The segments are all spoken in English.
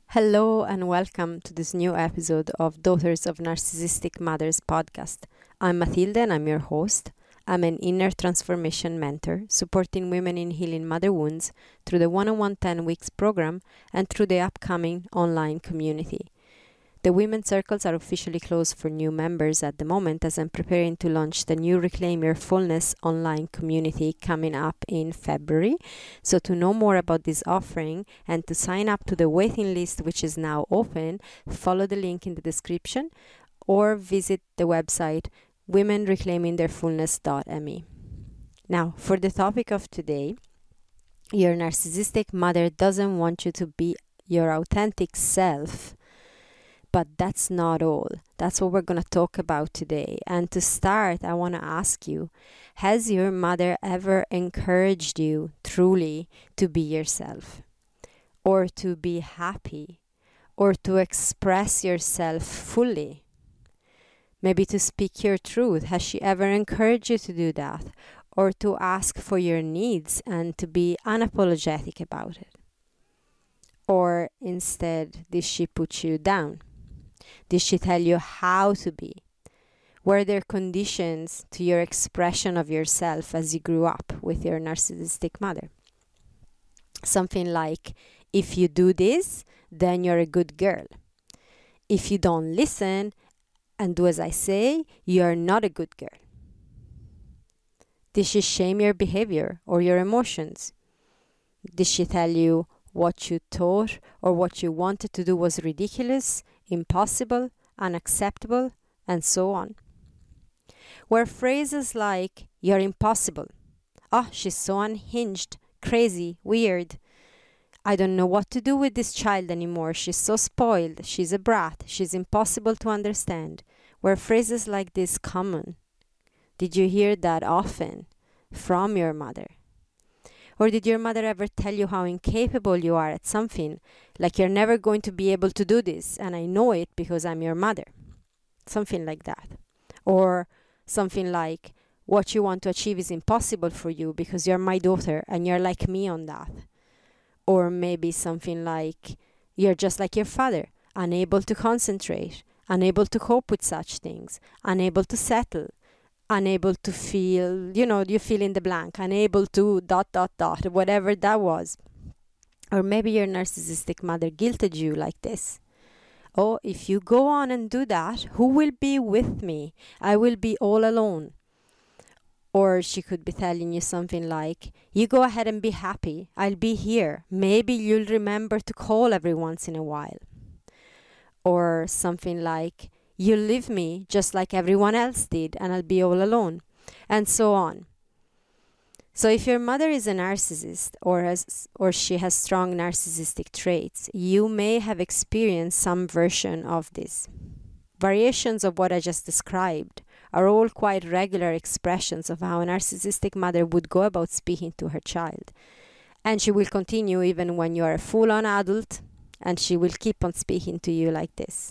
Hello and welcome to this new episode of Daughters of Narcissistic Mothers podcast. I'm Matilda and I'm your host. I'm an inner transformation mentor supporting women in healing mother wounds through the one-on-one 10 weeks program and through the upcoming online community. The women's circles are officially closed for new members at the moment as I'm preparing to launch the new Reclaim Your Fullness online community coming up in February. So to know more about this offering and to sign up to the waiting list, which is now open, follow the link in the description or visit the website womenreclaimingtheirfullness.me. Now, for the topic of today, your narcissistic mother doesn't want you to be your authentic self. But that's not all. That's what we're going to talk about today. And to start, I want to ask you, has your mother ever encouraged you truly to be yourself? Or to be happy? Or to express yourself fully? Maybe to speak your truth. Has she ever encouraged you to do that? Or to ask for your needs and to be unapologetic about it? Or instead, did she put you down? Did she tell you how to be? Were there conditions to your expression of yourself as you grew up with your narcissistic mother? Something like, if you do this, then you're a good girl. If you don't listen and do as I say, you're not a good girl. Did she shame your behavior or your emotions? Did she tell you what you thought or what you wanted to do was ridiculous, impossible, unacceptable, and so on? Were phrases like, you're impossible, oh, she's so unhinged, crazy, weird, I don't know what to do with this child anymore, she's so spoiled, she's a brat, she's impossible to understand. Were phrases like this common? Did you hear that often from your mother? Or did your mother ever tell you how incapable you are at something, like you're never going to be able to do this, and I know it because I'm your mother? Something like that. Or something like, what you want to achieve is impossible for you because you're my daughter and you're like me on that. Or maybe something like, you're just like your father, unable to concentrate, unable to cope with such things, unable to settle, unable to feel, you fill in the blank, unable to ... whatever that was. Or maybe your narcissistic mother guilted you like this. Oh, if you go on and do that, who will be with me? I will be all alone. Or she could be telling you something like, you go ahead and be happy, I'll be here. Maybe you'll remember to call every once in a while. Or something like, you'll leave me just like everyone else did and I'll be all alone, and so on. So if your mother is a narcissist or she has strong narcissistic traits, you may have experienced some version of this. Variations of what I just described are all quite regular expressions of how a narcissistic mother would go about speaking to her child. And she will continue even when you are a full-on adult, and she will keep on speaking to you like this.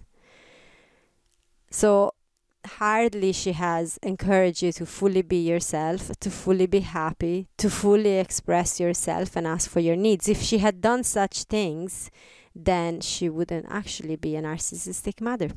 So hardly she has encouraged you to fully be yourself, to fully be happy, to fully express yourself and ask for your needs. If she had done such things, then she wouldn't actually be a narcissistic mother.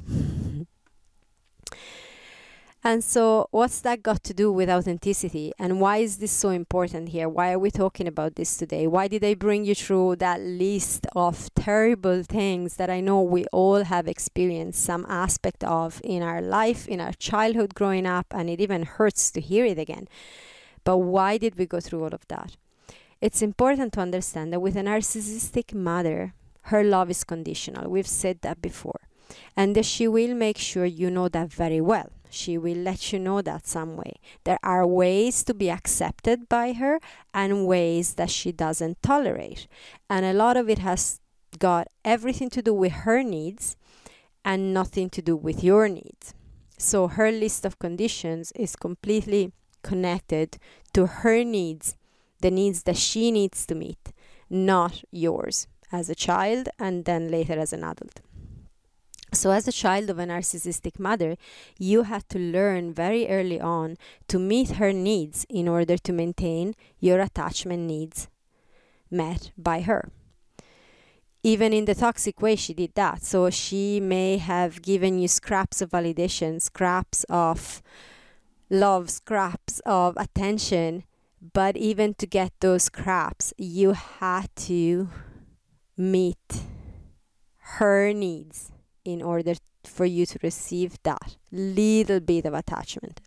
And so what's that got to do with authenticity? And why is this so important here? Why are we talking about this today? Why did I bring you through that list of terrible things that I know we all have experienced some aspect of in our life, in our childhood growing up, and it even hurts to hear it again. But why did we go through all of that? It's important to understand that with a narcissistic mother, her love is conditional. We've said that before. And that she will make sure you know that very well. She will let you know that some way. There are ways to be accepted by her and ways that she doesn't tolerate. And a lot of it has got everything to do with her needs and nothing to do with your needs. So her list of conditions is completely connected to her needs, the needs that she needs to meet, not yours as a child and then later as an adult. So as a child of a narcissistic mother, you had to learn very early on to meet her needs in order to maintain your attachment needs met by her. Even in the toxic way, she did that. So she may have given you scraps of validation, scraps of love, scraps of attention. But even to get those scraps, you had to meet her needs in order for you to receive that little bit of attachment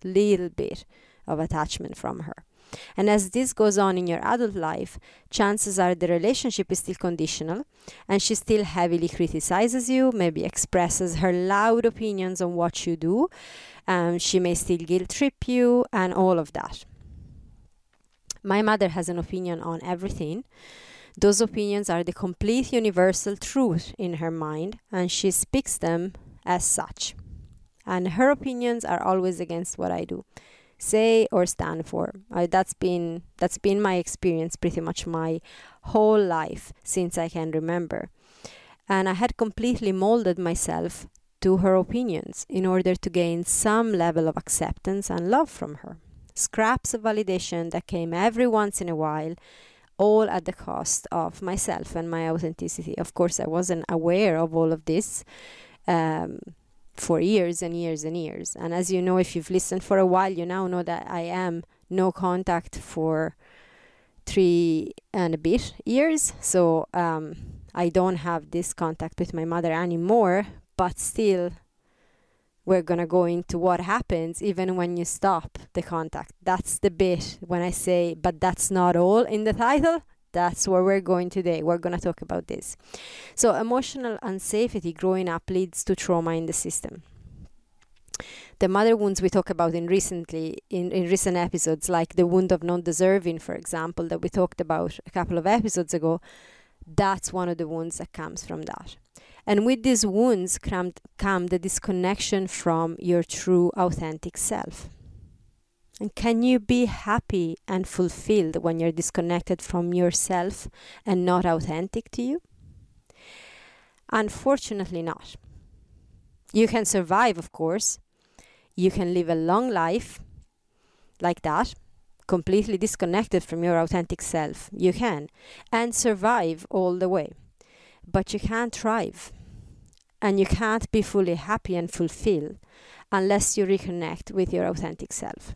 from her. And as this goes on in your adult life, chances are the relationship is still conditional, and she still heavily criticizes you, maybe expresses her loud opinions on what you do. She may still guilt trip you and all of that. My mother has an opinion on everything. Those opinions are the complete universal truth in her mind, and she speaks them as such. And her opinions are always against what I do, say, or stand for. That's been my experience pretty much my whole life since I can remember. And I had completely molded myself to her opinions in order to gain some level of acceptance and love from her. Scraps of validation that came every once in a while, all at the cost of myself and my authenticity. Of course, I wasn't aware of all of this for years and years and years. And as you know, if you've listened for a while, you now know that I am no contact for 3 and a bit years. So I don't have this contact with my mother anymore, but still we're going to go into what happens even when you stop the contact. That's the bit when I say, but that's not all in the title. That's where we're going today. We're going to talk about this. So emotional unsafety growing up leads to trauma in the system. The mother wounds we talk about in recent episodes, like the wound of non-deserving, for example, that we talked about a couple of episodes ago, that's one of the wounds that comes from that. And with these wounds come the disconnection from your true authentic self. And can you be happy and fulfilled when you're disconnected from yourself and not authentic to you? Unfortunately not. You can survive, of course. You can live a long life like that, completely disconnected from your authentic self. You can. And survive all the way. But you can't thrive. And you can't be fully happy and fulfilled unless you reconnect with your authentic self.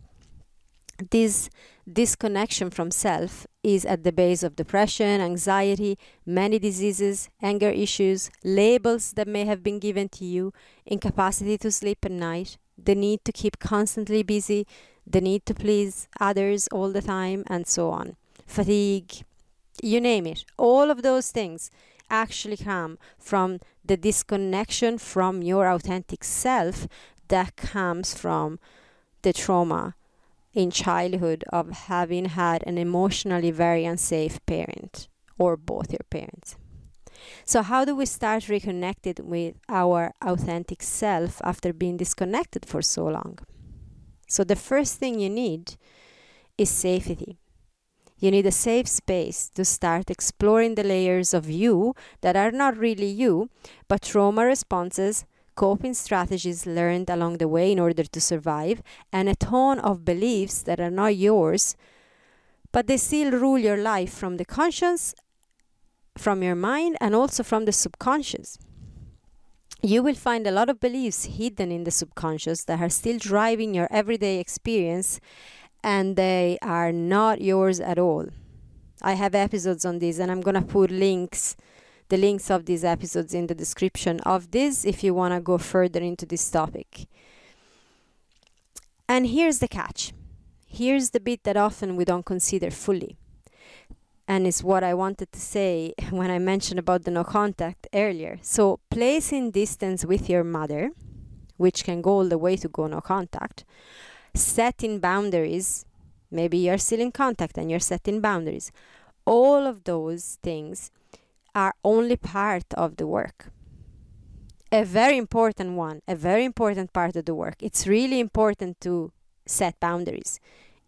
This disconnection from self is at the base of depression, anxiety, many diseases, anger issues, labels that may have been given to you, incapacity to sleep at night, the need to keep constantly busy, the need to please others all the time, and so on. Fatigue, you name it. All of those things actually come from the disconnection from your authentic self that comes from the trauma in childhood of having had an emotionally very unsafe parent or both your parents. So how do we start reconnected with our authentic self after being disconnected for so long? So the first thing you need is safety. You need a safe space to start exploring the layers of you that are not really you, but trauma responses, coping strategies learned along the way in order to survive, and a ton of beliefs that are not yours, but they still rule your life from the conscious, from your mind, and also from the subconscious. You will find a lot of beliefs hidden in the subconscious that are still driving your everyday experience, and they are not yours at all. I have episodes on this, and I'm going to put the links of these episodes in the description of this if you want to go further into this topic. And here's the catch. Here's the bit that often we don't consider fully. And it's what I wanted to say when I mentioned about the no contact earlier. So placing distance with your mother, which can go all the way to go no contact, setting boundaries, maybe you're still in contact and you're setting boundaries. All of those things are only part of the work. A very important part of the work. It's really important to set boundaries.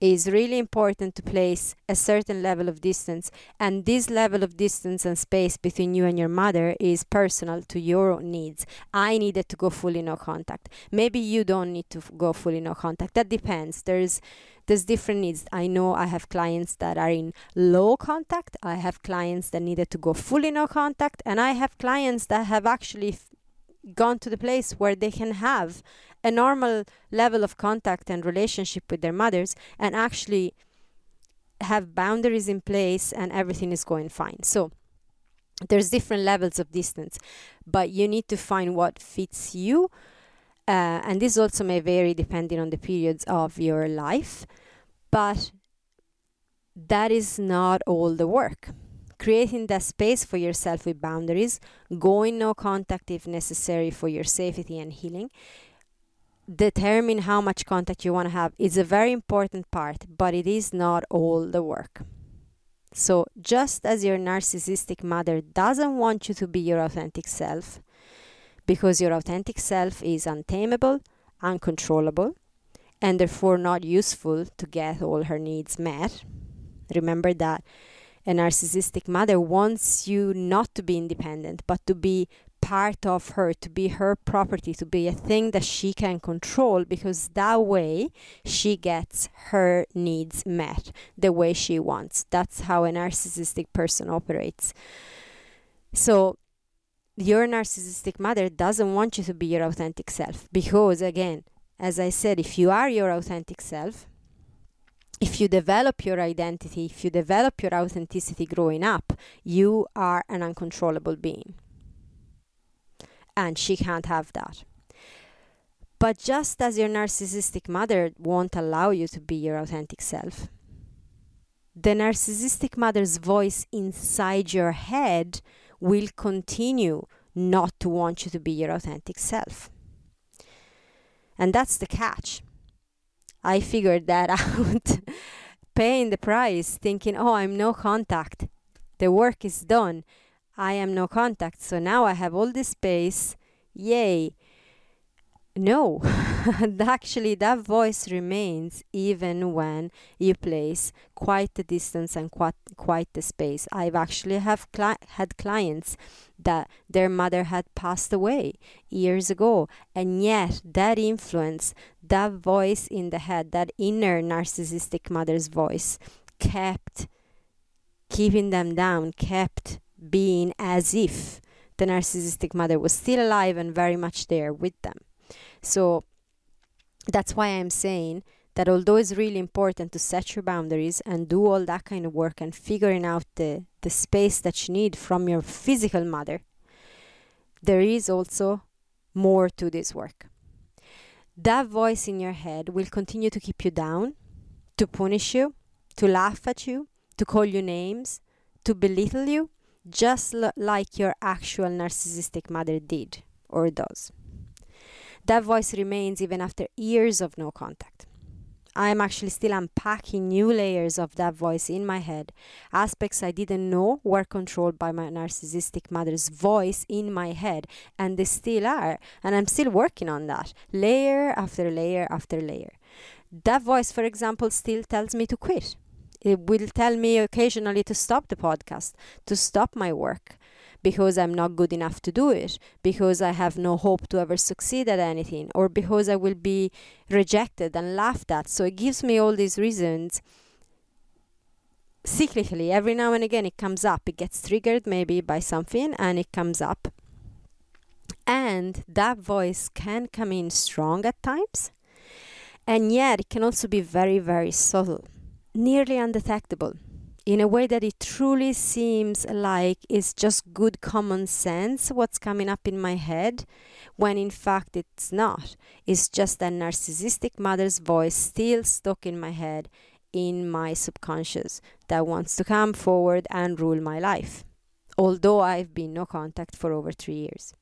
is really important to place a certain level of distance, and this level of distance and space between you and your mother is personal to your needs. I needed to go fully no contact. Maybe you don't need to go fully no contact. That depends. There's different needs. I know I have clients that are in low contact. I have clients that needed to go fully no contact, and I have clients that have actually gone to the place where they can have a normal level of contact and relationship with their mothers and actually have boundaries in place and everything is going fine. So there's different levels of distance, but you need to find what fits you. And this also may vary depending on the periods of your life, but that is not all the work. Creating that space for yourself with boundaries, going no contact if necessary for your safety and healing, determine how much contact you want to have is a very important part, but it is not all the work. So just as your narcissistic mother doesn't want you to be your authentic self, because your authentic self is untamable, uncontrollable, and therefore not useful to get all her needs met. Remember that a narcissistic mother wants you not to be independent, but to be part of her, to be her property, to be a thing that she can control, because that way she gets her needs met the way she wants. That's how a narcissistic person operates. So your narcissistic mother doesn't want you to be your authentic self, because again, as I said, if you are your authentic self, if you develop your identity, if you develop your authenticity growing up, you are an uncontrollable being. And she can't have that. But just as your narcissistic mother won't allow you to be your authentic self, the narcissistic mother's voice inside your head will continue not to want you to be your authentic self. And that's the catch. I figured that out, paying the price, thinking, oh, I'm no contact. The work is done. I am no contact. So now I have all this space. Yay. No, actually that voice remains even when you place quite the distance and quite the space. I've actually had clients that their mother had passed away years ago, and yet that influence, that voice in the head, that inner narcissistic mother's voice kept keeping them down, kept being as if the narcissistic mother was still alive and very much there with them. So that's why I'm saying that although it's really important to set your boundaries and do all that kind of work and figuring out the space that you need from your physical mother, there is also more to this work. That voice in your head will continue to keep you down, to punish you, to laugh at you, to call you names, to belittle you, just like your actual narcissistic mother did or does. That voice remains even after years of no contact. I am actually still unpacking new layers of that voice in my head. Aspects I didn't know were controlled by my narcissistic mother's voice in my head, and they still are. And I'm still working on that, layer after layer after layer. That voice, for example, still tells me to quit. It will tell me occasionally to stop the podcast, to stop my work, because I'm not good enough to do it, because I have no hope to ever succeed at anything, or because I will be rejected and laughed at. So it gives me all these reasons. Cyclically, every now and again it comes up. It gets triggered maybe by something and it comes up. And that voice can come in strong at times. And yet it can also be very, very subtle, nearly undetectable, in a way that it truly seems like it's just good common sense what's coming up in my head, when in fact it's not. It's just a narcissistic mother's voice still stuck in my head, in my subconscious, that wants to come forward and rule my life, although I've been no contact for over 3 years.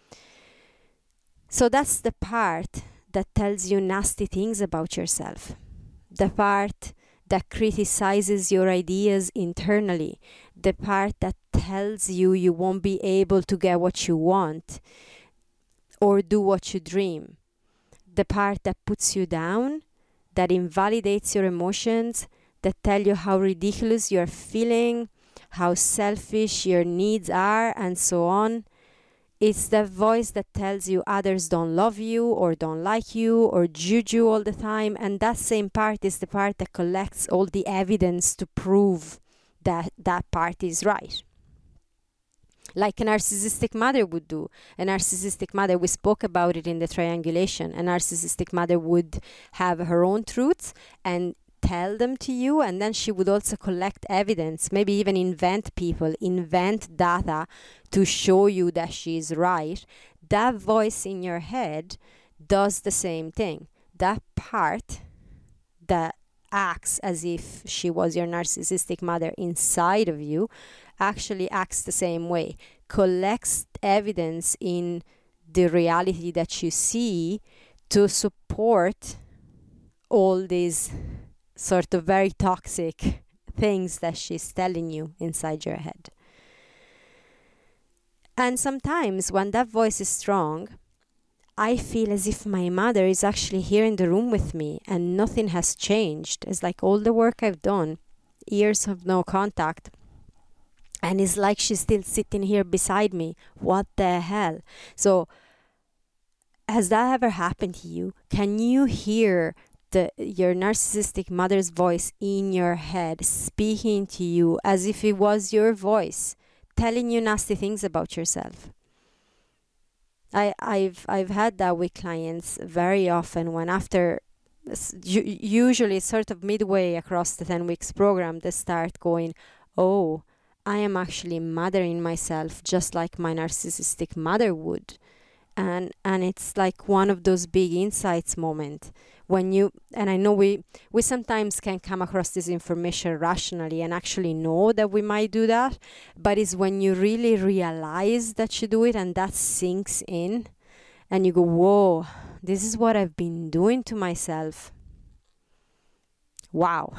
So that's the part that tells you nasty things about yourself, the part that criticizes your ideas internally, the part that tells you you won't be able to get what you want or do what you dream, the part that puts you down, that invalidates your emotions, that tell you how ridiculous you're feeling, how selfish your needs are, and so on. It's the voice that tells you others don't love you or don't like you or judge you all the time. And that same part is the part that collects all the evidence to prove that that part is right. Like a narcissistic mother would do. A narcissistic mother, we spoke about it in the triangulation. A narcissistic mother would have her own truths and tell them to you, and then she would also collect evidence, maybe even invent people, invent data to show you that she's right. That voice in your head does the same thing. That part that acts as if she was your narcissistic mother inside of you actually acts the same way, collects evidence in the reality that you see to support all these sort of very toxic things that she's telling you inside your head. And sometimes when that voice is strong, I feel as if my mother is actually here in the room with me and nothing has changed. It's like all the work I've done, years of no contact, and it's like she's still sitting here beside me. What the hell? So has that ever happened to you? Can you hear your narcissistic mother's voice in your head speaking to you as if it was your voice, telling you nasty things about yourself? I've had that with clients very often, when after usually sort of midway across the 10 weeks program, they start going, oh, I am actually mothering myself just like my narcissistic mother would. And it's like one of those big insights moment when you, and I know we sometimes can come across this information rationally and actually know that we might do that, but it's when you really realize that you do it and that sinks in and you go, whoa, this is what I've been doing to myself. Wow.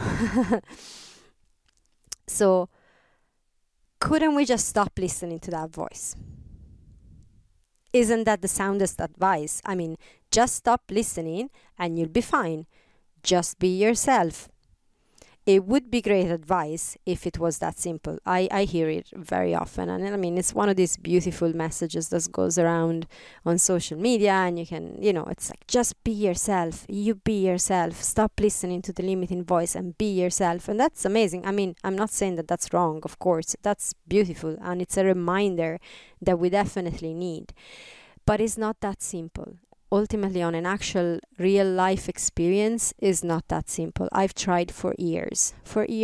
So couldn't we just stop listening to that voice? Isn't that the soundest advice? I mean, just stop listening and you'll be fine. Just be yourself. It would be great advice if it was that simple. I hear it very often. And I mean, it's one of these beautiful messages that goes around on social media. And you can, it's like, just be yourself. You be yourself. Stop listening to the limiting voice and be yourself. And that's amazing. I mean, I'm not saying that that's wrong, of course. That's beautiful. And it's a reminder that we definitely need. But it's not that simple. Ultimately, on an actual real life experience, is not that simple. I've tried for years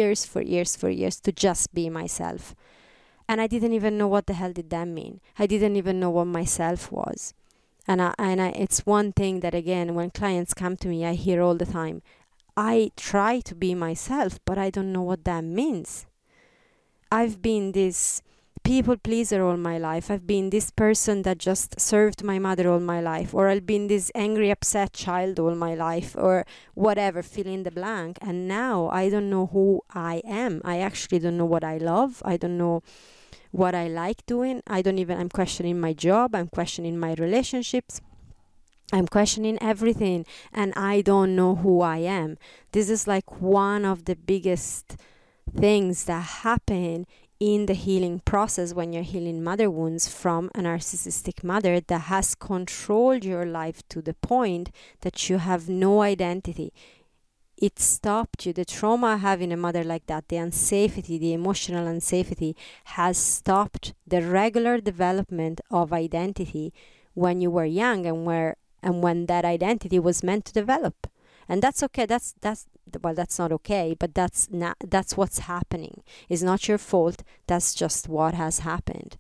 to just be myself. And I didn't even know what the hell did that mean. I didn't even know what myself was. And it's one thing that, again, when clients come to me, I hear all the time, I try to be myself, but I don't know what that means. I've been this people pleaser all my life. I've been this person that just served my mother all my life, or I've been this angry, upset child all my life, or whatever, fill in the blank. And now I don't know who I am. I actually don't know what I love. I don't know what I like doing. I'm questioning my job. I'm questioning my relationships. I'm questioning everything, and I don't know who I am. This is like one of the biggest things that happen in the healing process when you're healing mother wounds from a narcissistic mother that has controlled your life to the point that you have no identity. It stopped you. The trauma of having a mother like that, the unsafety, the emotional unsafety, has stopped the regular development of identity when you were young and when that identity was meant to develop. And that's okay. That's not okay, but that's what's happening. It's not your fault. That's just what has happened.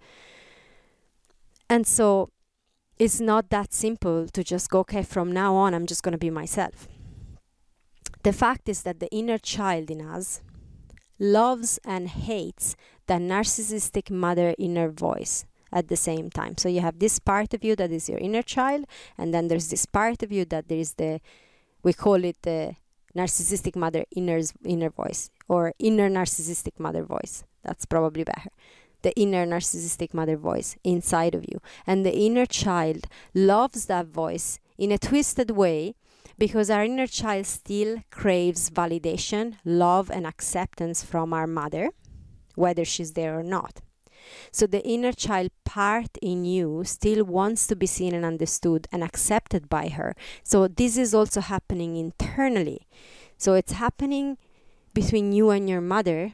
And so it's not that simple to just go, okay, from now on, I'm just going to be myself. The fact is that the inner child in us loves and hates the narcissistic mother inner voice at the same time. So you have this part of you that is your inner child, and then there's this part of you that there is we call it the narcissistic mother inner voice, or inner narcissistic mother voice. That's probably better. The inner narcissistic mother voice inside of you. And the inner child loves that voice in a twisted way, because our inner child still craves validation, love, and acceptance from our mother, whether she's there or not. So the inner child part in you still wants to be seen and understood and accepted by her. So this is also happening internally. So it's happening between you and your mother.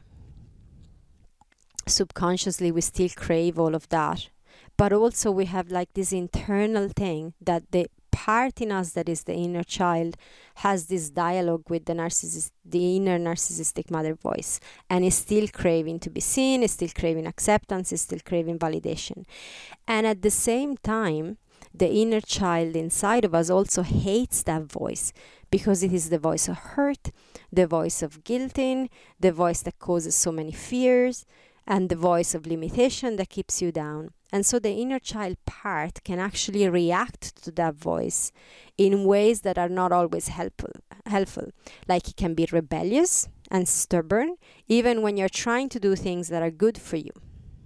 Subconsciously, we still crave all of that. But also we have like this internal thing that the part in us that is the inner child has this dialogue with the inner narcissistic mother voice, and is still craving to be seen, is still craving acceptance, is still craving validation. And at the same time, the inner child inside of us also hates that voice, because it is the voice of hurt, the voice of guilting, the voice that causes so many fears, and the voice of limitation that keeps you down. And so the inner child part can actually react to that voice in ways that are not always helpful. Like it can be rebellious and stubborn, even when you're trying to do things that are good for you.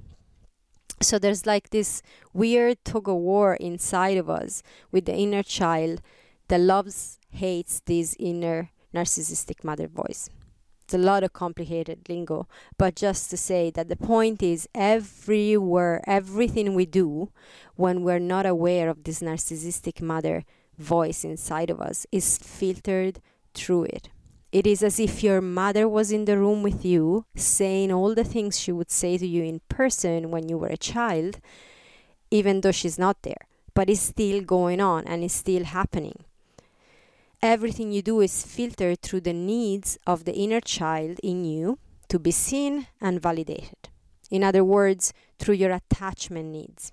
So there's like this weird tug of war inside of us with the inner child that hates this inner narcissistic mother voice. It's a lot of complicated lingo, but just to say that the point is, everything we do when we're not aware of this narcissistic mother voice inside of us is filtered through it. It is as if your mother was in the room with you, saying all the things she would say to you in person when you were a child, even though she's not there. But it's still going on and it's still happening. Everything you do is filtered through the needs of the inner child in you to be seen and validated. In other words, through your attachment needs.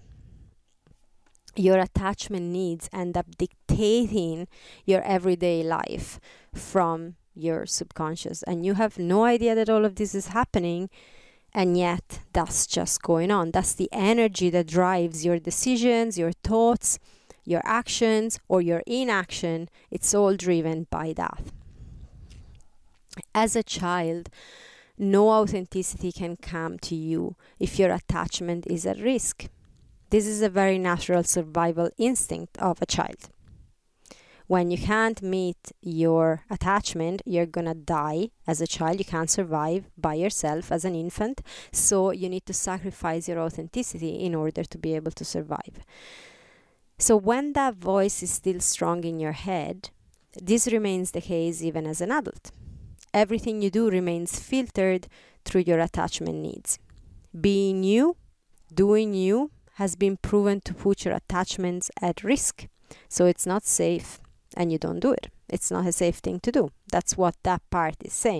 Your attachment needs end up dictating your everyday life from your subconscious. And you have no idea that all of this is happening, and yet that's just going on. That's the energy that drives your decisions, your thoughts, your actions, or your inaction. It's all driven by that. As a child, no authenticity can come to you if your attachment is at risk. This is a very natural survival instinct of a child. When you can't meet your attachment, you're gonna die as a child. You can't survive by yourself as an infant, so you need to sacrifice your authenticity in order to be able to survive. So when that voice is still strong in your head, this remains the case even as an adult. Everything you do remains filtered through your attachment needs. Being you, doing you, has been proven to put your attachments at risk. So it's not safe and you don't do it. It's not a safe thing to do. That's what that part is saying.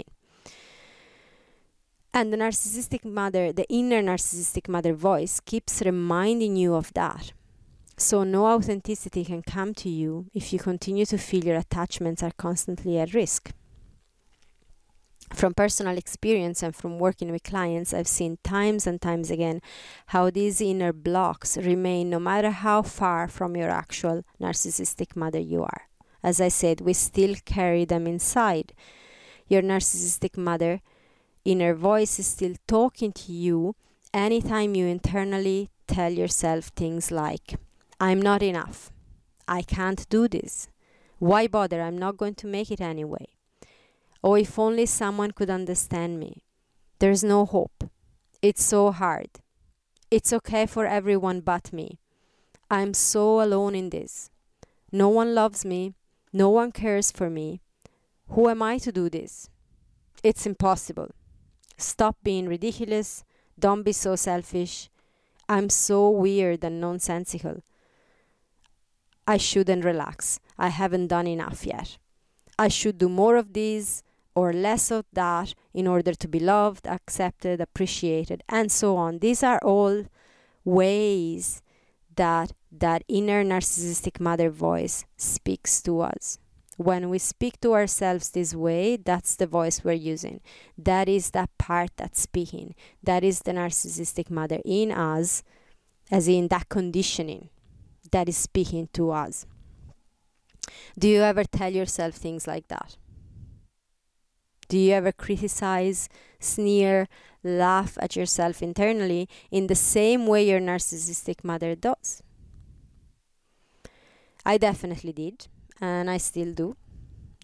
And the narcissistic mother, the inner narcissistic mother voice keeps reminding you of that. So no authenticity can come to you if you continue to feel your attachments are constantly at risk. From personal experience and from working with clients, I've seen times and times again how these inner blocks remain no matter how far from your actual narcissistic mother you are. As I said, we still carry them inside. Your narcissistic mother inner voice is still talking to you anytime you internally tell yourself things like, I'm not enough. I can't do this. Why bother? I'm not going to make it anyway. Oh, if only someone could understand me. There's no hope. It's so hard. It's okay for everyone but me. I'm so alone in this. No one loves me. No one cares for me. Who am I to do this? It's impossible. Stop being ridiculous. Don't be so selfish. I'm so weird and nonsensical. I shouldn't relax. I haven't done enough yet. I should do more of these or less of that in order to be loved, accepted, appreciated, and so on. These are all ways that inner narcissistic mother voice speaks to us. When we speak to ourselves this way, that's the voice we're using. That is that part that's speaking. That is the narcissistic mother in us, as in that conditioning that is speaking to us. Do you ever tell yourself things like that? Do you ever criticize, sneer, laugh at yourself internally in the same way your narcissistic mother does? I definitely did, and I still do.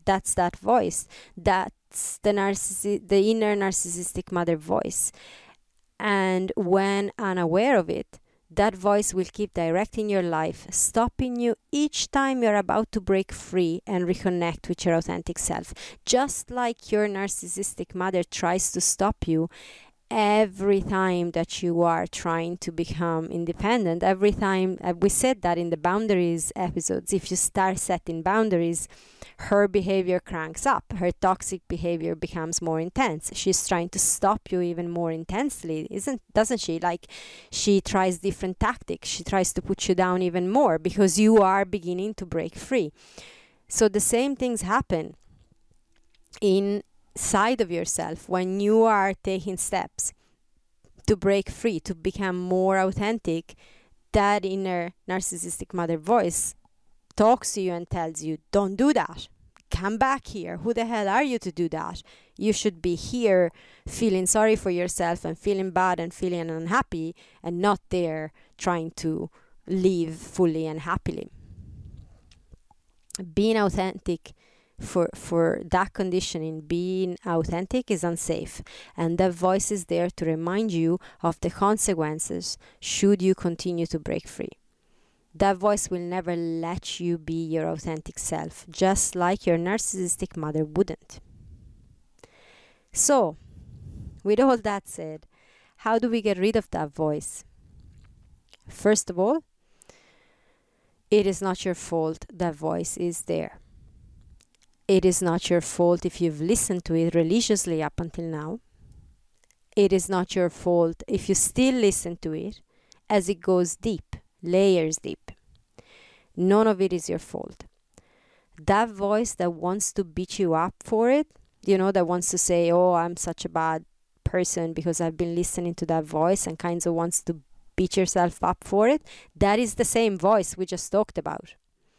That's that voice. That's the inner narcissistic mother voice. And when unaware of it, that voice will keep directing your life, stopping you each time you're about to break free and reconnect with your authentic self. Just like your narcissistic mother tries to stop you every time that you are trying to become independent. Every time, we said that in the boundaries episodes, if you start setting boundaries, her behavior cranks up, her toxic behavior becomes more intense. She's trying to stop you even more intensely, doesn't she? Like, she tries different tactics, she tries to put you down even more because you are beginning to break free. So the same things happen inside of yourself when you are taking steps to break free, to become more authentic. That inner narcissistic mother voice talks to you and tells you, don't do that, come back here, who the hell are you to do that? You should be here feeling sorry for yourself and feeling bad and feeling unhappy, and not there trying to live fully and happily. Being authentic, for that conditioning, being authentic is unsafe, and that voice is there to remind you of the consequences should you continue to break free. That voice will never let you be your authentic self, just like your narcissistic mother wouldn't. So, with all that said, how do we get rid of that voice? First of all, it is not your fault that voice is there. It is not your fault if you've listened to it religiously up until now. It is not your fault if you still listen to it, as it goes deep, layers deep. None of it is your fault. That voice that wants to beat you up for it, that wants to say, oh, I'm such a bad person because I've been listening to that voice, and kind of wants to beat yourself up for it, that is the same voice we just talked about.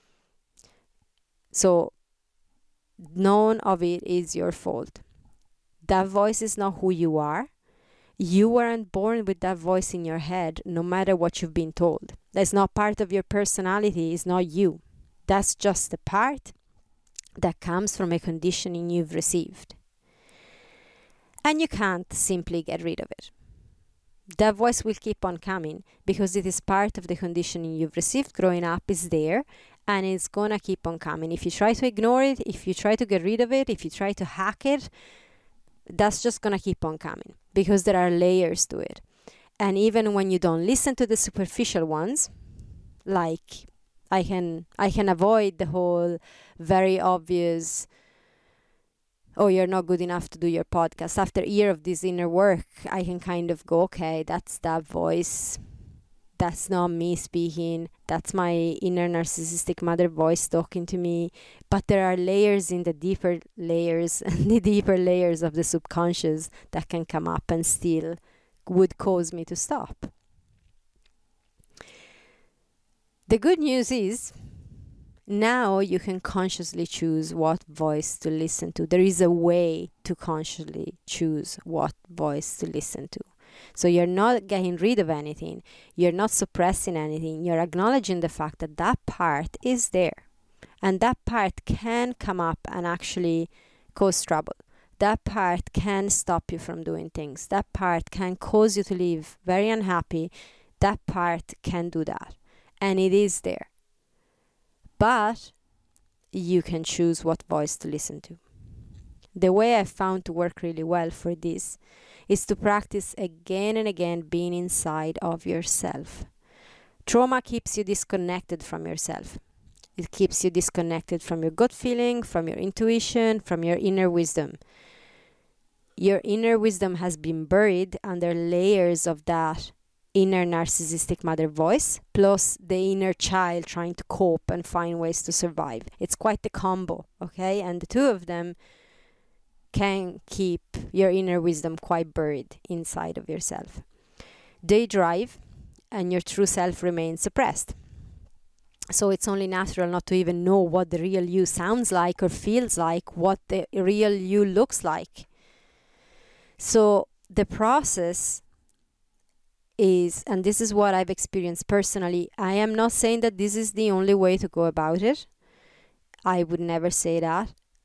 So, none of it is your fault. That voice is not who you are. You weren't born with that voice in your head, no matter what you've been told. That's not part of your personality, it's not you. That's just a part that comes from a conditioning you've received. And you can't simply get rid of it. That voice will keep on coming because it is part of the conditioning you've received growing up, is there, and it's gonna keep on coming. If you try to ignore it, if you try to get rid of it, if you try to hack it, that's just gonna keep on coming because there are layers to it. And even when you don't listen to the superficial ones, like I can avoid the whole very obvious, oh, you're not good enough to do your podcast. After a year of this inner work, I can kind of go, okay, that's that voice. That's not me speaking. That's my inner narcissistic mother voice talking to me. But there are layers in the deeper layers and the deeper layers of the subconscious that can come up and still would cause me to stop. The good news is, now you can consciously choose what voice to listen to. There is a way to consciously choose what voice to listen to. So you're not getting rid of anything. You're not suppressing anything. You're acknowledging the fact that that part is there. And that part can come up and actually cause trouble. That part can stop you from doing things. That part can cause you to live very unhappy. That part can do that. And it is there. But you can choose what voice to listen to. The way I found to work really well for this is to practice again and again being inside of yourself. Trauma keeps you disconnected from yourself. It keeps you disconnected from your gut feeling, from your intuition, from your inner wisdom. Your inner wisdom has been buried under layers of that inner narcissistic mother voice, plus the inner child trying to cope and find ways to survive. It's quite the combo, okay? And the two of them can keep your inner wisdom quite buried inside of yourself. They drive, and your true self remains suppressed. So it's only natural not to even know what the real you sounds like or feels like, what the real you looks like. So the process is, and this is what I've experienced personally, I am not saying that this is the only way to go about it. I would never say that.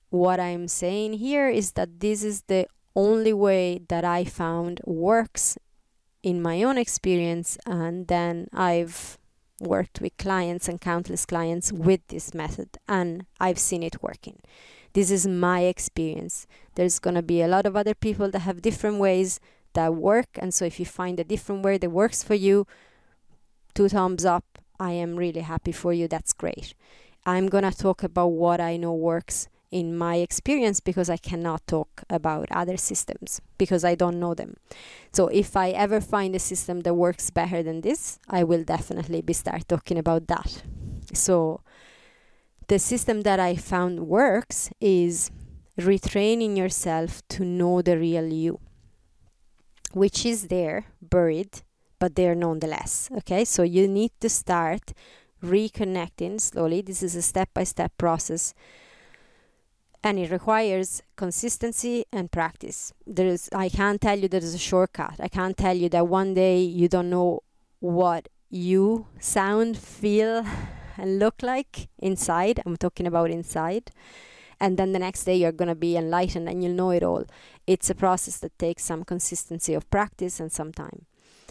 what I'm saying here is that this is the only way that I found works in my own experience, and then I've worked with clients and countless clients with this method, and I've seen it working. This is my experience. There's going to be a lot of other people that have different ways that work, and so if you find a different way that works for you, 2 thumbs up. I am really happy for you. That's great. I'm going to talk about what I know works in my experience, because I cannot talk about other systems because I don't know them. So if I ever find a system that works better than this, I will definitely start talking about that. So the system that I found works is retraining yourself to know the real you, which is there, buried, but there nonetheless. Okay, so you need to start reconnecting slowly. This is a step-by-step process, and it requires consistency and practice. I can't tell you there's a shortcut. I can't tell you that one day you don't know what you sound, feel, and look like inside. I'm talking about inside. And then the next day you're going to be enlightened and you'll know it all. It's a process that takes some consistency of practice and some time.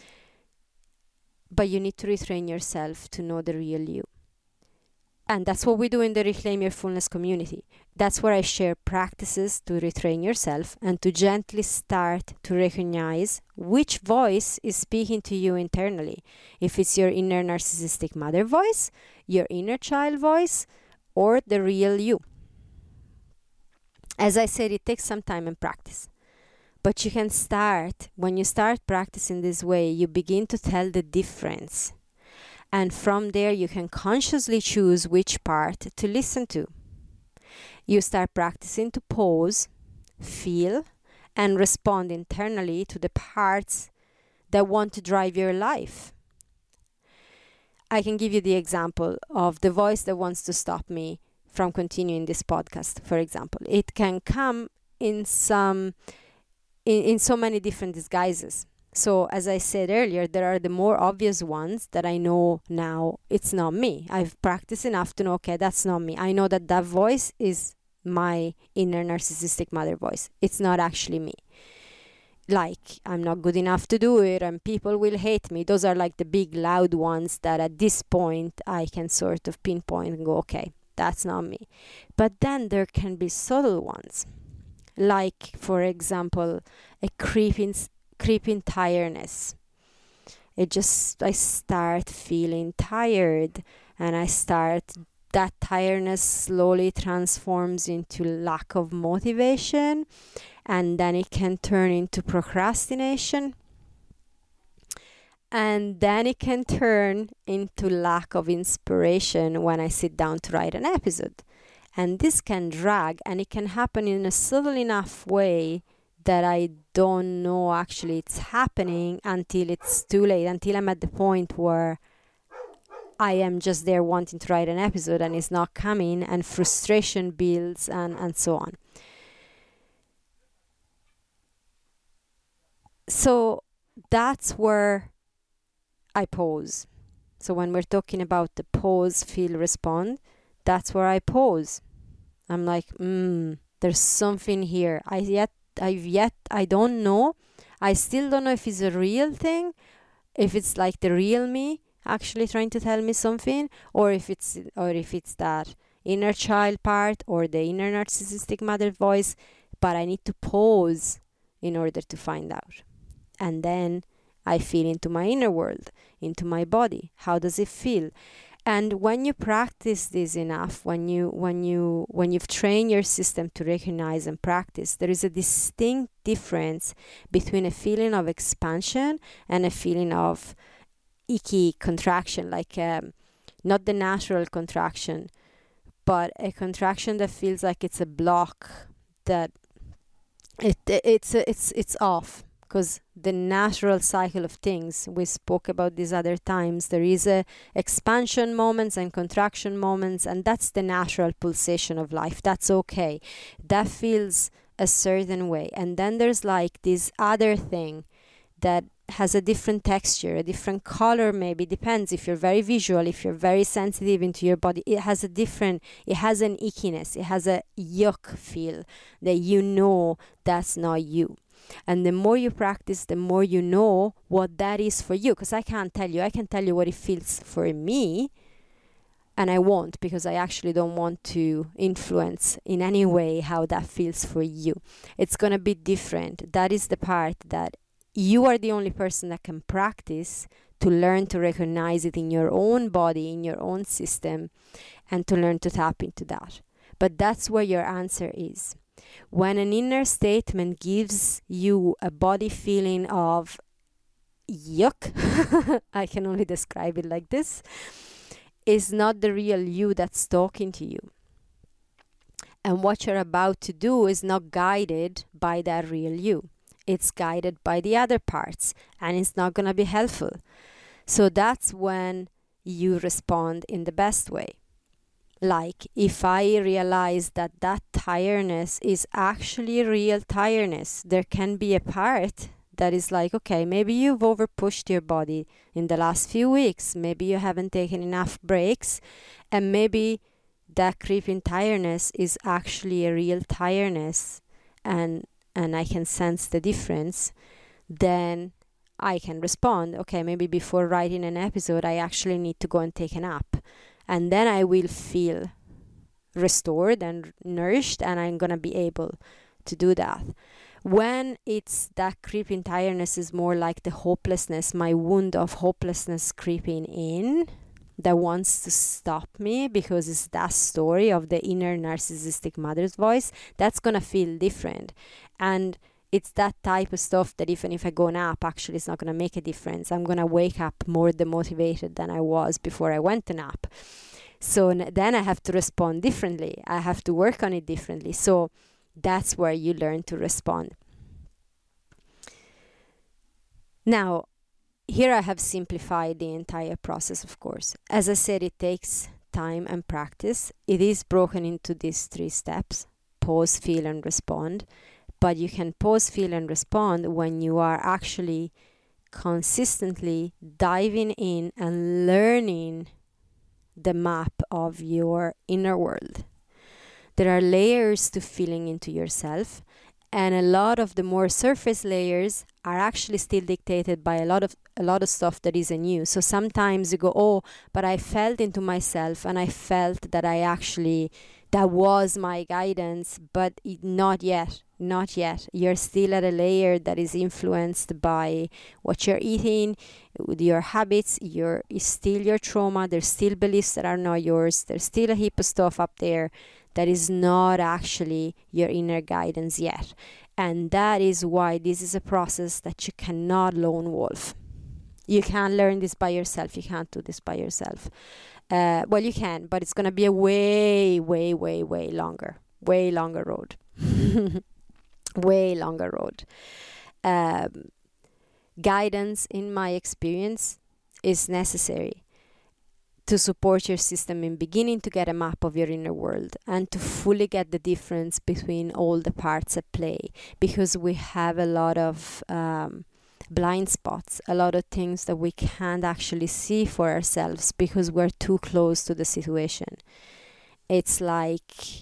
But you need to retrain yourself to know the real you. And that's what we do in the Reclaim Your Fullness community. That's where I share practices to retrain yourself and to gently start to recognize which voice is speaking to you internally. If it's your inner narcissistic mother voice, your inner child voice, or the real you. As I said, it takes some time and practice. But you can start, when you start practicing this way, you begin to tell the difference. And from there, you can consciously choose which part to listen to. You start practicing to pause, feel, and respond internally to the parts that want to drive your life. I can give you the example of the voice that wants to stop me from continuing this podcast, for example. It can come in so many different disguises. So as I said earlier, there are the more obvious ones that I know now it's not me. I've practiced enough to know, okay, that's not me. I know that voice is my inner narcissistic mother voice. It's not actually me. Like, I'm not good enough to do it and people will hate me. Those are like the big loud ones that at this point I can sort of pinpoint and go, okay, that's not me. But then there can be subtle ones. Like, for example, a creeping tiredness. I start feeling tired, and that tiredness slowly transforms into lack of motivation, and then it can turn into procrastination, and then it can turn into lack of inspiration when I sit down to write an episode. And this can drag, and it can happen in a subtle enough way that I don't know actually it's happening until it's too late, until I'm at the point where I am just there wanting to write an episode and it's not coming, and frustration builds and so on. So that's where I pause. So when we're talking about the pause, feel, respond, that's where I pause. I'm like, there's something here. I don't know. I still don't know if it's a real thing, if it's like the real me actually trying to tell me something, or if it's that inner child part or the inner narcissistic mother voice. But I need to pause in order to find out. And then I feel into my inner world, into my body. How does it feel? And when you practice this enough, when you've trained your system to recognize and practice, there is a distinct difference between a feeling of expansion and a feeling of icky contraction, like not the natural contraction, but a contraction that feels like it's a block, that it's off. Because the natural cycle of things, we spoke about these other times, there is a expansion moments and contraction moments, and that's the natural pulsation of life. That's okay. That feels a certain way. And then there's like this other thing that has a different texture, a different color, maybe depends if you're very visual, if you're very sensitive into your body. It has an ickiness, it has a yuck feel that you know that's not you. And the more you practice, the more you know what that is for you. Because I can't tell you, I can tell you what it feels for me, and I won't, because I actually don't want to influence in any way how that feels for you. It's going to be different. That is the part that you are the only person that can practice to learn to recognize it in your own body, in your own system, and to learn to tap into that. But that's where your answer is. When an inner statement gives you a body feeling of yuck, I can only describe it like this, is not the real you that's talking to you. And what you're about to do is not guided by that real you. It's guided by the other parts, and it's not going to be helpful. So that's when you respond in the best way. Like if I realize that tiredness is actually real tiredness, there can be a part that is like, okay, maybe you've overpushed your body in the last few weeks. Maybe you haven't taken enough breaks, and maybe that creeping tiredness is actually a real tiredness, and I can sense the difference. Then I can respond, okay, maybe before writing an episode, I actually need to go and take a nap. And then I will feel restored and nourished, and I'm going to be able to do that. When it's that creeping tiredness is more like the hopelessness, my wound of hopelessness creeping in that wants to stop me, because it's that story of the inner narcissistic mother's voice, that's going to feel different. And it's that type of stuff that even if I go nap, actually it's not going to make a difference. I'm going to wake up more demotivated than I was before I went to nap. So then I have to respond differently. I have to work on it differently. So that's where you learn to respond. Now, here I have simplified the entire process, of course. As I said, it takes time and practice. It is broken into these 3 steps: pause, feel, and respond. But you can pause, feel, and respond when you are actually consistently diving in and learning the map of your inner world. There are layers to feeling into yourself, and a lot of the more surface layers are actually still dictated by a lot of stuff that isn't you. So sometimes you go, oh, but I felt into myself, and I felt that that was my guidance, but not yet. You're still at a layer that is influenced by what you're eating, your habits. It's still your trauma. There's still beliefs that are not yours. There's still a heap of stuff up there that is not actually your inner guidance yet. And that is why this is a process that you cannot lone wolf. You can't learn this by yourself. You can't do this by yourself. Well, you can, but it's going to be a way longer road. Way longer road. Guidance, in my experience, is necessary to support your system in beginning to get a map of your inner world and to fully get the difference between all the parts at play, because we have a lot of blind spots, a lot of things that we can't actually see for ourselves because we're too close to the situation. It's like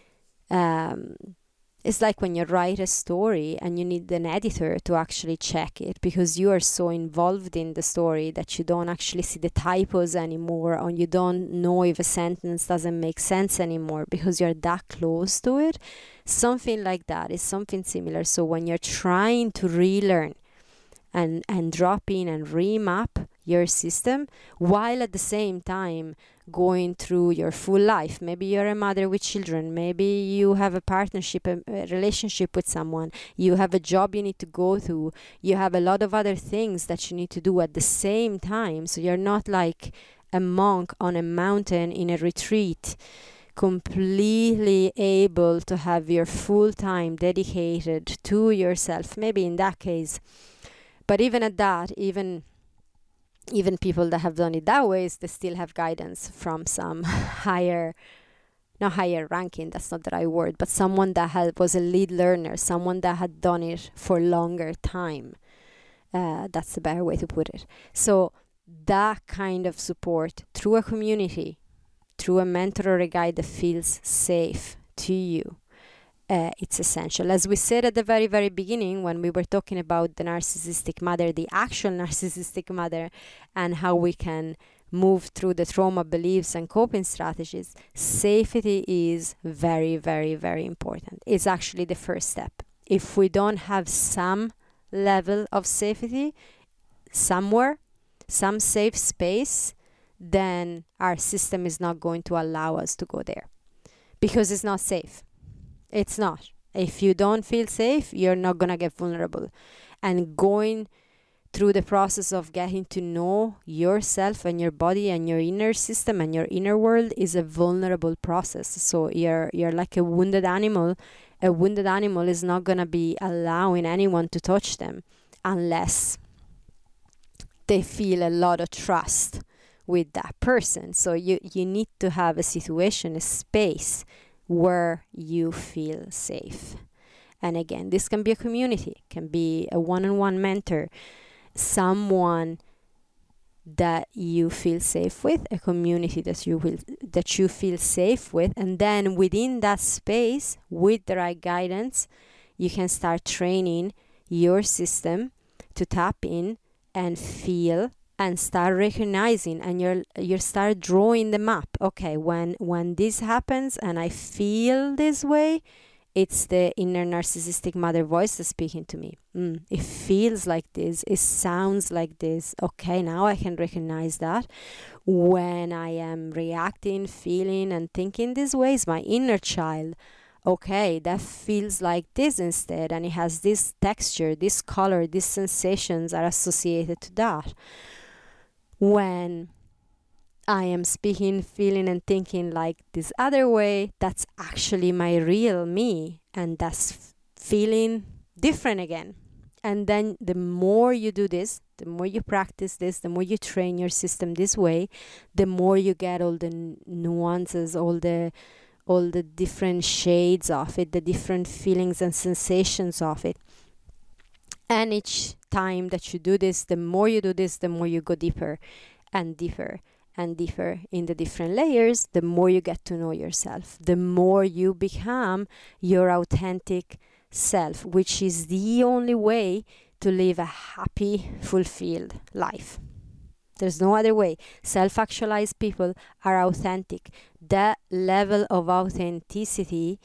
when you write a story and you need an editor to actually check it, because you are so involved in the story that you don't actually see the typos anymore, or you don't know if a sentence doesn't make sense anymore because you're that close to it. Something like that is something similar. So when you're trying to relearn and drop in and remap your system while at the same time going through your full life. Maybe you're a mother with children. Maybe you have a partnership, a relationship with someone. You have a job you need to go to. You have a lot of other things that you need to do at the same time. So you're not like a monk on a mountain in a retreat, completely able to have your full time dedicated to yourself. Maybe in that case. But even at that, even people that have done it that way, they still have guidance from some not higher ranking, that's not the right word, but someone that was a lead learner, someone that had done it for longer time. That's the better way to put it. So that kind of support through a community, through a mentor or a guide that feels safe to you, it's essential. As we said at the very, very beginning, when we were talking about the narcissistic mother, the actual narcissistic mother, and how we can move through the trauma beliefs and coping strategies, safety is very, very, very important. It's actually the first step. If we don't have some level of safety somewhere, some safe space, then our system is not going to allow us to go there because it's not safe. It's not. If you don't feel safe, you're not going to get vulnerable. And going through the process of getting to know yourself and your body and your inner system and your inner world is a vulnerable process. So you're like a wounded animal. A wounded animal is not going to be allowing anyone to touch them unless they feel a lot of trust with that person. So you need to have a situation, a space where you feel safe. And again, this can be a community, can be a one-on-one mentor, someone that you feel safe with, a community that you feel safe with, and then within that space, with the right guidance, you can start training your system to tap in and feel and start recognizing, and you start drawing the map. Okay, when this happens and I feel this way, it's the inner narcissistic mother voice that's speaking to me. It feels like this. It sounds like this. Okay, now I can recognize that. When I am reacting, feeling, and thinking this way, is my inner child. Okay, that feels like this instead, and it has this texture, this color, these sensations are associated to that. When I am speaking, feeling, and thinking like this other way, that's actually my real me, and that's feeling different again. And then the more you do this, the more you practice this, the more you train your system this way, the more you get all the nuances, all the different shades of it, the different feelings and sensations of it. And each time that you do this, the more you do this, the more you go deeper and deeper and deeper in the different layers, the more you get to know yourself, the more you become your authentic self, which is the only way to live a happy, fulfilled life. There's no other way. Self-actualized people are authentic. That level of authenticity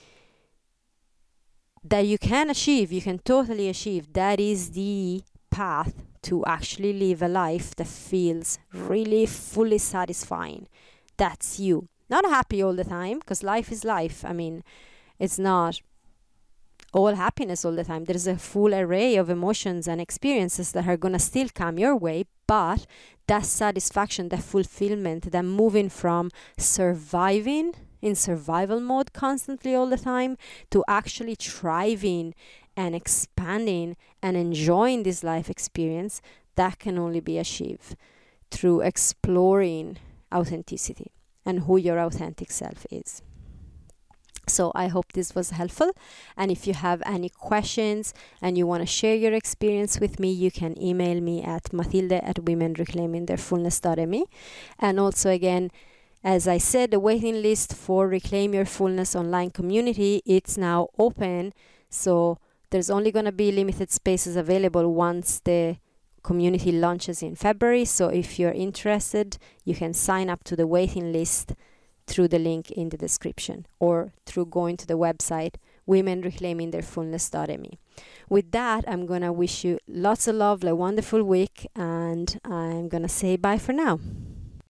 that you can achieve, you can totally achieve, that is the path to actually live a life that feels really fully satisfying. That's you. Not happy all the time, because life is life. I mean, it's not all happiness all the time. There's a full array of emotions and experiences that are going to still come your way, but that satisfaction, that fulfillment, that moving from surviving in survival mode constantly all the time to actually thriving and expanding and enjoying this life experience, that can only be achieved through exploring authenticity and who your authentic self is. So I hope this was helpful, and if you have any questions and you want to share your experience with me, you can email me at mathilde@womenreclaimingtheirfullness.me. And also, again, as I said, the waiting list for Reclaim Your Fullness online community, it's now open, so there's only going to be limited spaces available once the community launches in February. So if you're interested, you can sign up to the waiting list through the link in the description or through going to the website womenreclaimingtheirfullness.me. With that, I'm going to wish you lots of love, a wonderful week, and I'm going to say bye for now.